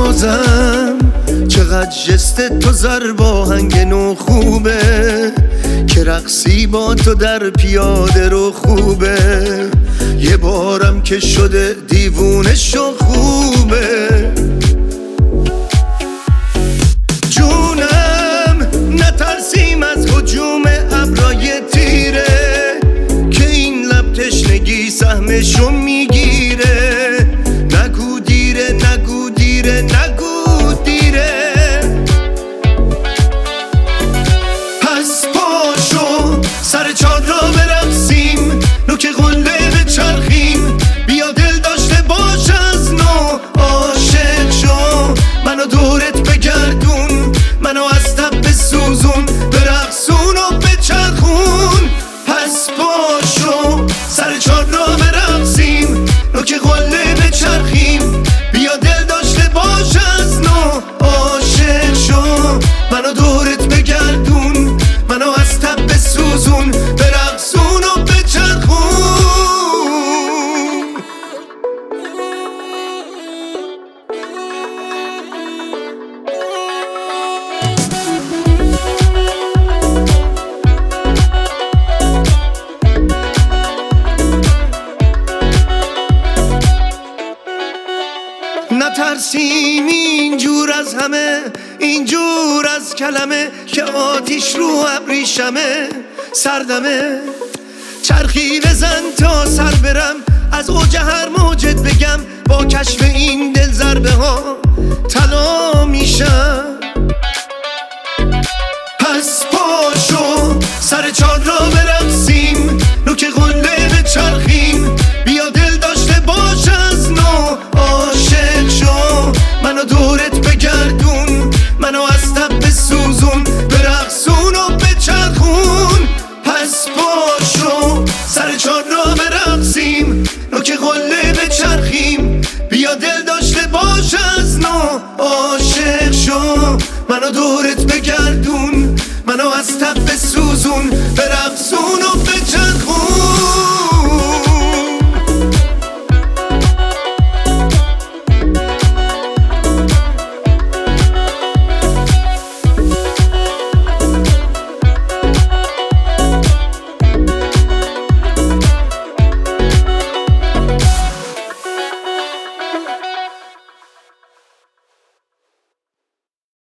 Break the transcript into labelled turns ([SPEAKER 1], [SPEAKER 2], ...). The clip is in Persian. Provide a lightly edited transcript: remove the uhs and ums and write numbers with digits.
[SPEAKER 1] نازم، چقدر جست تو زرباهنگ نو خوبه، که رقصی با تو در پیاده رو خوبه. یه بارم که شده دیوونه شو خوبه. جونم نترسیم از هجوم ابرای تیره، که این لب تشنگی سهمشو میگیره. نگو دیره نگو دیره نگو دیره. پس پاشو سر چار را برقصیم، نوک قله بچرخیم، بیا دل داشته باش از نو. عاشق شو منو دورت بگردون، منو از تب بسوزون، برقصون و بچرخون. پس پاشو سر چار را برقصیم، نوک قله بچرخیم، بیا دل داشته باش از نو. عاشق شو منو دورت بگردون، منو از تب بسوزون، برقصون و بچرخون. نترسیم اینجور از همه، اینجور از کلمه، که آتیش رو ابریشمه. سردمه چرخی بزن تا سر برم، از اوج هر موجت بگم